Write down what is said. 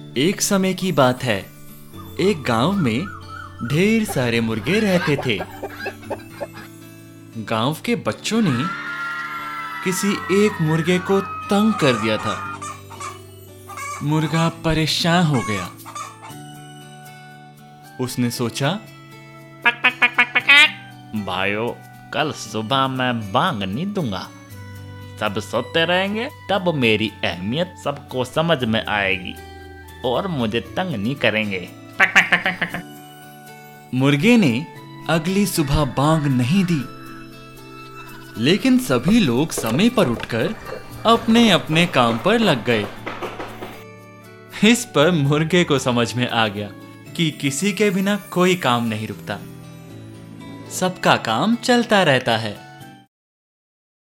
एक समय की बात है। एक गांव में ढेर सारे मुर्गे रहते थे। गांव के बच्चों ने किसी एक मुर्गे को तंग कर दिया था। मुर्गा परेशान हो गया। उसने सोचा, पक पक पक पक पक। भाइयों, कल सुबह मैं बांग नहीं दूंगा। सब सोते रहेंगे, तब मेरी अहमियत सबको समझ में आएगी और मुझे तंग नहीं करेंगे। पक पक पक पक पक। मुर्गे ने अगली सुबह बांग नहीं दी, लेकिन सभी लोग समय पर उठकर अपने अपने काम पर लग गए। इस पर मुर्गे को समझ में आ गया कि किसी के बिना कोई काम नहीं रुकता। सबका काम चलता रहता है।